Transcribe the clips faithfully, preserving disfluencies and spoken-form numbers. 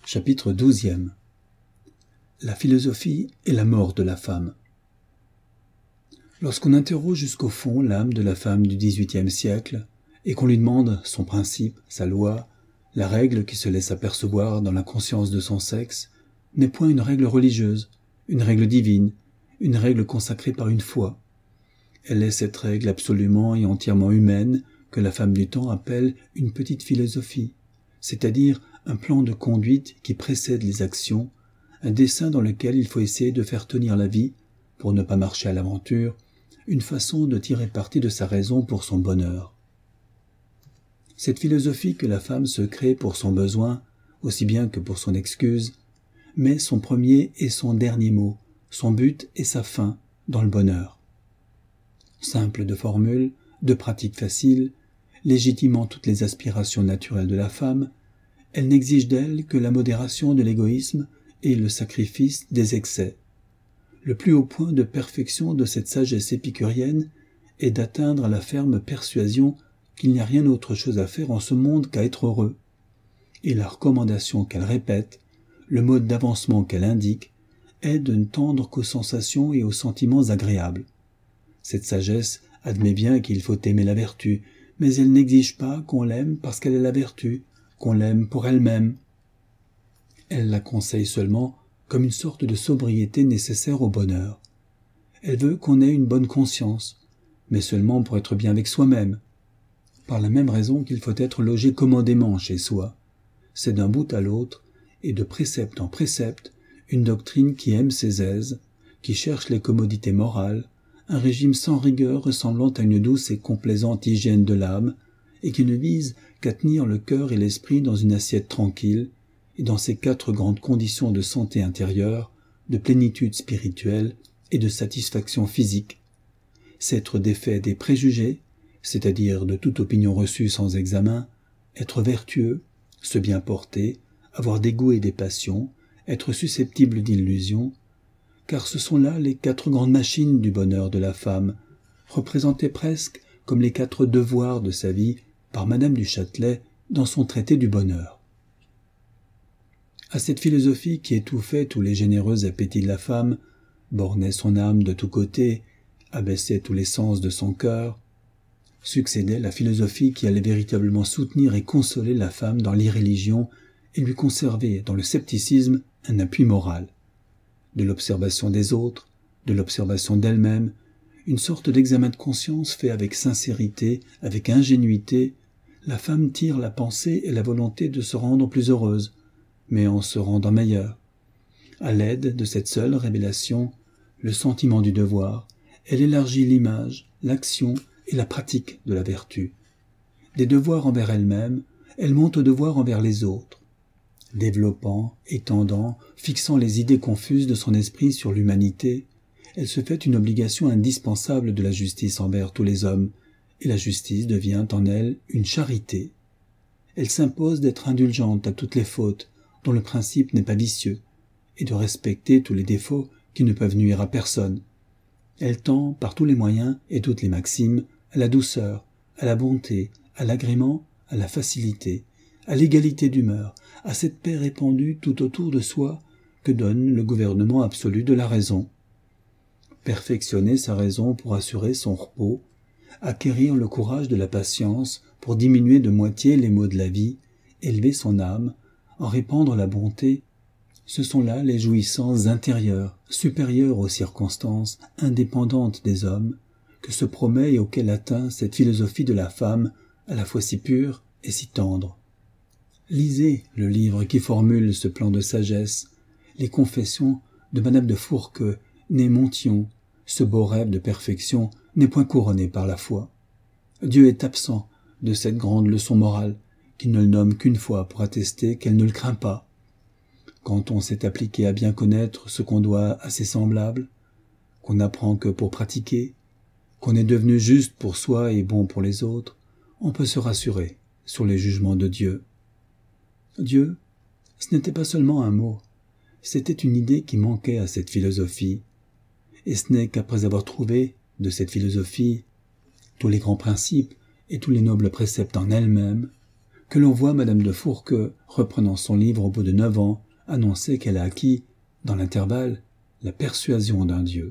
Chapitre douzième. La philosophie et la mort de la femme. Lorsqu'on interroge jusqu'au fond l'âme de la femme du dix-huitième siècle, et qu'on lui demande son principe, sa loi, la règle qui se laisse apercevoir dans la conscience de son sexe, n'est point une règle religieuse, une règle divine, une règle consacrée par une foi. Elle est cette règle absolument et entièrement humaine que la femme du temps appelle une petite philosophie, c'est-à-dire un plan de conduite qui précède les actions, un dessein dans lequel il faut essayer de faire tenir la vie, pour ne pas marcher à l'aventure, une façon de tirer parti de sa raison pour son bonheur. Cette philosophie que la femme se crée pour son besoin, aussi bien que pour son excuse, met son premier et son dernier mot, son but et sa fin, dans le bonheur. Simple de formule, de pratique facile, légitimant toutes les aspirations naturelles de la femme, elle n'exige d'elle que la modération de l'égoïsme et le sacrifice des excès. Le plus haut point de perfection de cette sagesse épicurienne est d'atteindre la ferme persuasion qu'il n'y a rien autre chose à faire en ce monde qu'à être heureux. Et la recommandation qu'elle répète, le mode d'avancement qu'elle indique, est de ne tendre qu'aux sensations et aux sentiments agréables. Cette sagesse admet bien qu'il faut aimer la vertu, mais elle n'exige pas qu'on l'aime parce qu'elle est la vertu, qu'on l'aime pour elle-même. Elle la conseille seulement comme une sorte de sobriété nécessaire au bonheur. Elle veut qu'on ait une bonne conscience, mais seulement pour être bien avec soi-même. Par la même raison qu'il faut être logé commodément chez soi. C'est d'un bout à l'autre, et de précepte en précepte, une doctrine qui aime ses aises, qui cherche les commodités morales, un régime sans rigueur ressemblant à une douce et complaisante hygiène de l'âme, et qui ne vise qu'à tenir le cœur et l'esprit dans une assiette tranquille, et dans ces quatre grandes conditions de santé intérieure, de plénitude spirituelle et de satisfaction physique. C'est être défait des préjugés, c'est-à-dire de toute opinion reçue sans examen, être vertueux, se bien porter, avoir des goûts et des passions, être susceptible d'illusions, car ce sont là les quatre grandes machines du bonheur de la femme, représentées presque comme les quatre devoirs de sa vie par Madame du Châtelet dans son traité du bonheur. À cette philosophie qui étouffait tous les généreux appétits de la femme, bornait son âme de tous côtés, abaissait tous les sens de son cœur, succédait la philosophie qui allait véritablement soutenir et consoler la femme dans l'irréligion et lui conserver dans le scepticisme un appui moral. De l'observation des autres, de l'observation d'elle-même, une sorte d'examen de conscience fait avec sincérité, avec ingénuité, la femme tire la pensée et la volonté de se rendre plus heureuse, mais en se rendant meilleure. À l'aide de cette seule révélation, le sentiment du devoir, elle élargit l'image, l'action et la pratique de la vertu. Des devoirs envers elle-même, elle monte au devoir envers les autres. Développant, étendant, fixant les idées confuses de son esprit sur l'humanité, elle se fait une obligation indispensable de la justice envers tous les hommes, et la justice devient en elle une charité. Elle s'impose d'être indulgente à toutes les fautes, dont le principe n'est pas vicieux, et de respecter tous les défauts qui ne peuvent nuire à personne. Elle tend, par tous les moyens et toutes les maximes, à la douceur, à la bonté, à l'agrément, à la facilité, à l'égalité d'humeur, à cette paix répandue tout autour de soi que donne le gouvernement absolu de la raison. Perfectionner sa raison pour assurer son repos, acquérir le courage de la patience pour diminuer de moitié les maux de la vie, élever son âme, en répandre la bonté, ce sont là les jouissances intérieures, supérieures aux circonstances, indépendantes des hommes, que se promet et auxquelles atteint cette philosophie de la femme, à la fois si pure et si tendre. Lisez le livre qui formule ce plan de sagesse, les confessions de Madame de Fourqueux, née Montyon. Ce beau rêve de perfection n'est point couronné par la foi. Dieu est absent de cette grande leçon morale, qui ne le nomme qu'une fois pour attester qu'elle ne le craint pas. Quand on s'est appliqué à bien connaître ce qu'on doit à ses semblables, qu'on n'apprend que pour pratiquer, qu'on est devenu juste pour soi et bon pour les autres, on peut se rassurer sur les jugements de Dieu. Dieu, ce n'était pas seulement un mot, c'était une idée qui manquait à cette philosophie, et ce n'est qu'après avoir trouvé de cette philosophie tous les grands principes et tous les nobles préceptes en elle-même, que l'on voit Madame de Fourqueux, reprenant son livre au bout de neuf ans, annoncer qu'elle a acquis, dans l'intervalle, la persuasion d'un Dieu.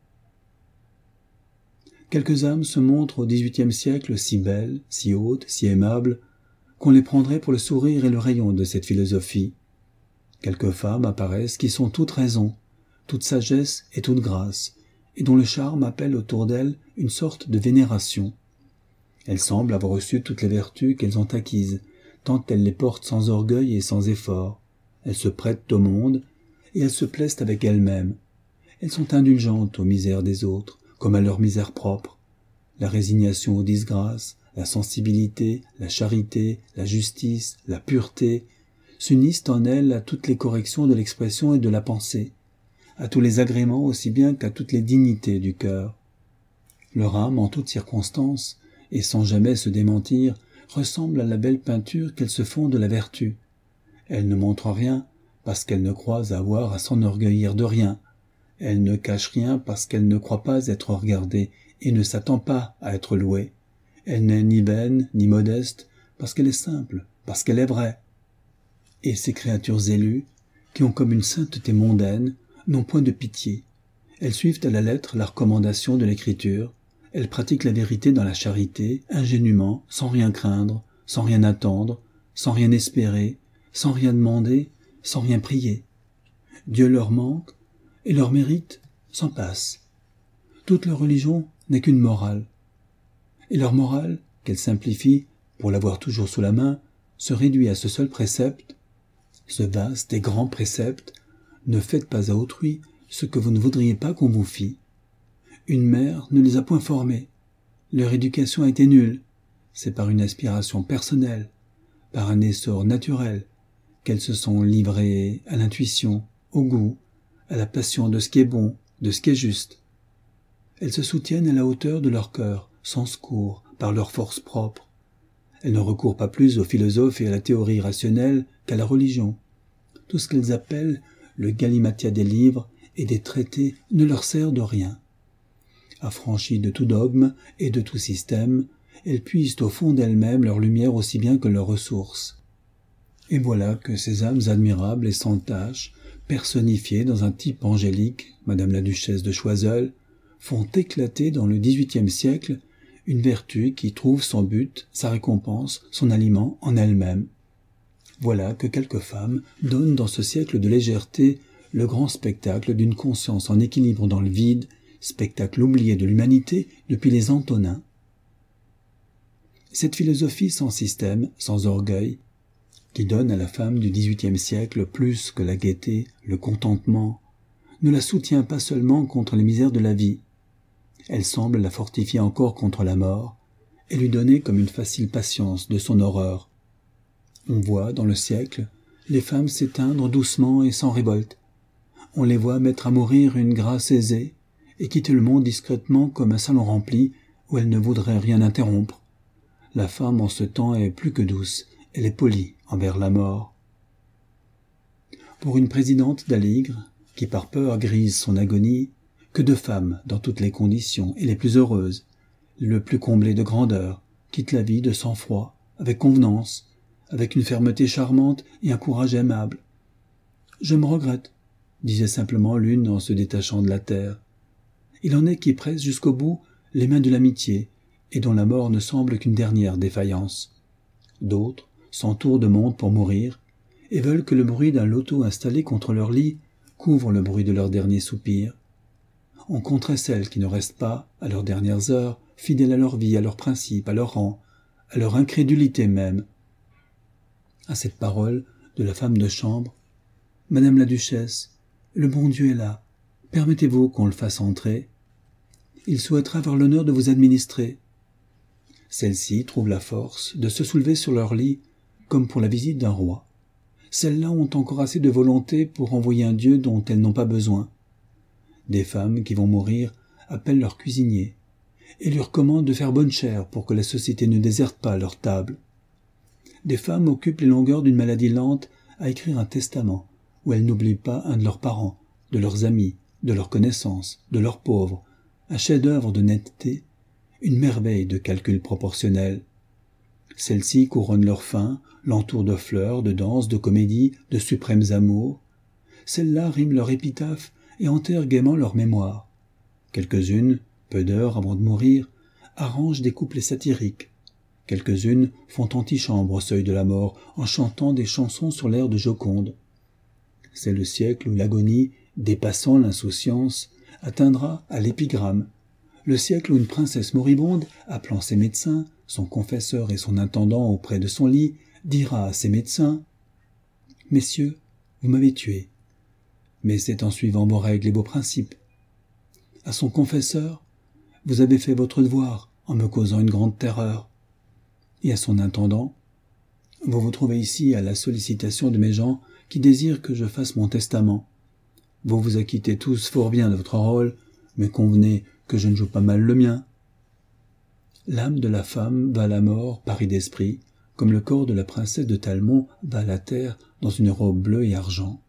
Quelques âmes se montrent au dix-huitième siècle si belles, si hautes, si aimables, qu'on les prendrait pour le sourire et le rayon de cette philosophie. Quelques femmes apparaissent qui sont toute raison, toute sagesse et toute grâce, et dont le charme appelle autour d'elles une sorte de vénération. Elles semblent avoir reçu toutes les vertus qu'elles ont acquises, tant elles les portent sans orgueil et sans effort. Elles se prêtent au monde, et elles se plaisent avec elles-mêmes. Elles sont indulgentes aux misères des autres, comme à leur misère propre. La résignation aux disgrâces, la sensibilité, la charité, la justice, la pureté, s'unissent en elles à toutes les corrections de l'expression et de la pensée, à tous les agréments aussi bien qu'à toutes les dignités du cœur. Leur âme, en toutes circonstances, et sans jamais se démentir, ressemble à la belle peinture qu'elles se font de la vertu. Elles ne montrent rien parce qu'elles ne croient avoir à s'enorgueillir de rien. Elles ne cachent rien parce qu'elles ne croient pas être regardées et ne s'attendent pas à être louées. Elle n'est ni vaine ni modeste parce qu'elle est simple, parce qu'elle est vraie. Et ces créatures élues, qui ont comme une sainteté mondaine, n'ont point de pitié. Elles suivent à la lettre la recommandation de l'Écriture. Elles pratiquent la vérité dans la charité, ingénument, sans rien craindre, sans rien attendre, sans rien espérer, sans rien demander, sans rien prier. Dieu leur manque, et leur mérite s'en passe. Toute leur religion n'est qu'une morale. Et leur morale, qu'elles simplifient pour l'avoir toujours sous la main, se réduit à ce seul précepte, ce vaste et grand précepte: ne faites pas à autrui ce que vous ne voudriez pas qu'on vous fît. Une mère ne les a point formés. Leur éducation a été nulle. C'est par une aspiration personnelle, par un essor naturel, qu'elles se sont livrées à l'intuition, au goût, à la passion de ce qui est bon, de ce qui est juste. Elles se soutiennent à la hauteur de leur cœur, sans secours, par leur force propre. Elles ne recourent pas plus aux philosophes et à la théorie rationnelle qu'à la religion. Tout ce qu'elles appellent le galimatia des livres et des traités ne leur sert de rien. Affranchies de tout dogme et de tout système, elles puisent au fond d'elles-mêmes leur lumière aussi bien que leurs ressources. Et voilà que ces âmes admirables et sans tache, personnifiées dans un type angélique, Madame la Duchesse de Choiseul, font éclater dans le dix-huitième siècle une vertu qui trouve son but, sa récompense, son aliment en elle-même. Voilà que quelques femmes donnent dans ce siècle de légèreté le grand spectacle d'une conscience en équilibre dans le vide, spectacle oublié de l'humanité depuis les Antonins. Cette philosophie sans système, sans orgueil, qui donne à la femme du dix-huitième siècle plus que la gaieté, le contentement, ne la soutient pas seulement contre les misères de la vie. Elle semble la fortifier encore contre la mort, et lui donner comme une facile patience de son horreur. On voit, dans le siècle, les femmes s'éteindre doucement et sans révolte. On les voit mettre à mourir une grâce aisée, et quitter le monde discrètement comme un salon rempli où elle ne voudrait rien interrompre. La femme en ce temps est plus que douce, elle est polie envers la mort. Pour une présidente d'Aligre, qui par peur grise son agonie, que de femmes, dans toutes les conditions, et les plus heureuses, le plus comblées de grandeur, quittent la vie de sang-froid, avec convenance, avec une fermeté charmante et un courage aimable. « Je me regrette », disait simplement l'une en se détachant de la terre. Il en est qui pressent jusqu'au bout les mains de l'amitié, et dont la mort ne semble qu'une dernière défaillance. D'autres s'entourent de monde pour mourir, et veulent que le bruit d'un loto installé contre leur lit couvre le bruit de leurs derniers soupirs. On compterait celles qui ne restent pas, à leurs dernières heures, fidèles à leur vie, à leurs principes, à leur rang, à leur incrédulité même. À cette parole de la femme de chambre, « Madame la Duchesse, le bon Dieu est là. Permettez-vous qu'on le fasse entrer. Il souhaitera avoir l'honneur de vous administrer. » Celles-ci trouvent la force de se soulever sur leur lit comme pour la visite d'un roi. Celles-là ont encore assez de volonté pour envoyer un Dieu dont elles n'ont pas besoin. Des femmes qui vont mourir appellent leur cuisinier et lui recommandent de faire bonne chère pour que la société ne déserte pas leur table. Des femmes occupent les longueurs d'une maladie lente à écrire un testament où elles n'oublient pas un de leurs parents, de leurs amis, de leurs connaissances, de leurs pauvres, un chef-d'œuvre de netteté, une merveille de calcul proportionnel. Celles-ci couronnent leurs fins, l'entourent de fleurs, de danses, de comédies, de suprêmes amours. Celles-là riment leur épitaphe et enterrent gaiement leur mémoire. Quelques-unes, peu d'heures avant de mourir, arrangent des couplets satiriques. Quelques-unes font antichambre au seuil de la mort en chantant des chansons sur l'air de Joconde. C'est le siècle où l'agonie, dépassant l'insouciance, atteindra à l'épigramme. Le siècle où une princesse moribonde, appelant ses médecins, son confesseur et son intendant auprès de son lit, dira à ses médecins « Messieurs, vous m'avez tué, mais c'est en suivant vos règles et vos principes. » À son confesseur « Vous avez fait votre devoir en me causant une grande terreur. » Et à son intendant « Vous vous trouvez ici à la sollicitation de mes gens qui désirent que je fasse mon testament. Vous vous acquittez tous fort bien de votre rôle, mais convenez que je ne joue pas mal le mien. » L'âme de la femme va à la mort, parée d'esprit, comme le corps de la princesse de Talmont va à la terre dans une robe bleue et argent.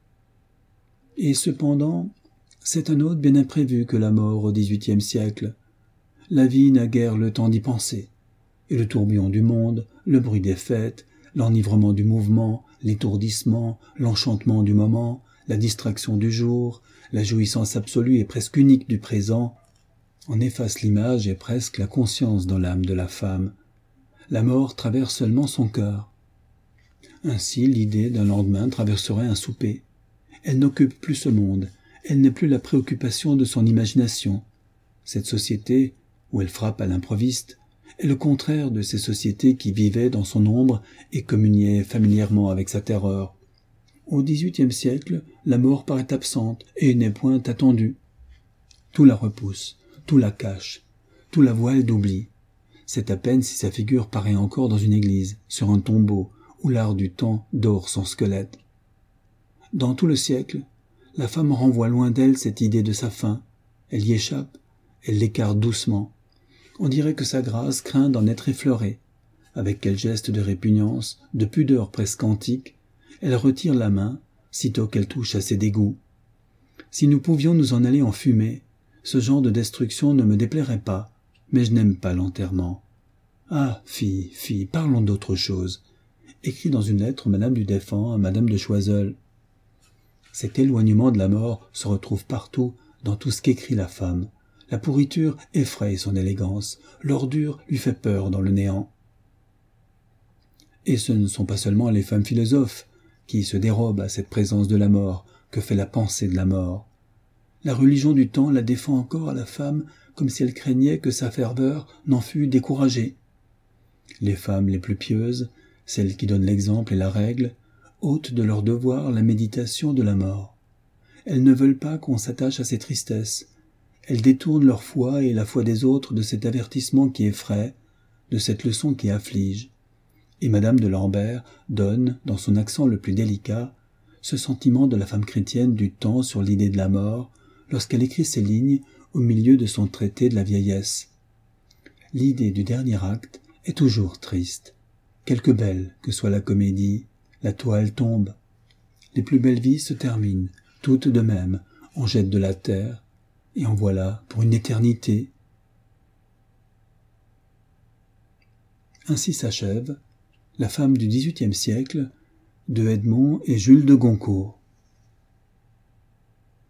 Et cependant, c'est un autre bien imprévu que la mort au dix-huitième siècle. La vie n'a guère le temps d'y penser, et le tourbillon du monde, le bruit des fêtes, l'enivrement du mouvement, l'étourdissement, l'enchantement du moment, la distraction du jour, la jouissance absolue et presque unique du présent, en efface l'image et presque la conscience dans l'âme de la femme. La mort traverse seulement son cœur. Ainsi, l'idée d'un lendemain traverserait un souper. Elle n'occupe plus ce monde, elle n'est plus la préoccupation de son imagination. Cette société, où elle frappe à l'improviste, est le contraire de ces sociétés qui vivaient dans son ombre et communiaient familièrement avec sa terreur. Au dix-huitième siècle, la mort paraît absente et n'est point attendue. Tout la repousse, tout la cache, tout la voile d'oubli. C'est à peine si sa figure paraît encore dans une église, sur un tombeau, où l'art du temps dore son squelette. Dans tout le siècle, la femme renvoie loin d'elle cette idée de sa fin. Elle y échappe, elle l'écarte doucement. On dirait que sa grâce craint d'en être effleurée. Avec quel geste de répugnance, de pudeur presque antique, elle retire la main, sitôt qu'elle touche à ses dégoûts. Si nous pouvions nous en aller en fumée, ce genre de destruction ne me déplairait pas, mais je n'aime pas l'enterrement. Ah, fille, fille, parlons d'autre chose. Écrit dans une lettre Madame du Deffand à Madame de Choiseul. Cet éloignement de la mort se retrouve partout dans tout ce qu'écrit la femme. La pourriture effraie son élégance, l'ordure lui fait peur dans le néant. Et ce ne sont pas seulement les femmes philosophes qui se dérobent à cette présence de la mort que fait la pensée de la mort. La religion du temps la défend encore à la femme comme si elle craignait que sa ferveur n'en fût découragée. Les femmes les plus pieuses, celles qui donnent l'exemple et la règle, ôtent de leur devoir la méditation de la mort. Elles ne veulent pas qu'on s'attache à ces tristesses. Elles détournent leur foi et la foi des autres de cet avertissement qui effraie, de cette leçon qui afflige. Et Madame de Lambert donne, dans son accent le plus délicat, ce sentiment de la femme chrétienne du temps sur l'idée de la mort, lorsqu'elle écrit ces lignes au milieu de son traité de la vieillesse. L'idée du dernier acte est toujours triste. Quelque belle que soit la comédie, la toile tombe. Les plus belles vies se terminent, toutes de même, on jette de la terre, et en voilà pour une éternité. Ainsi s'achève La femme du dix-huitième siècle de Edmond et Jules de Goncourt.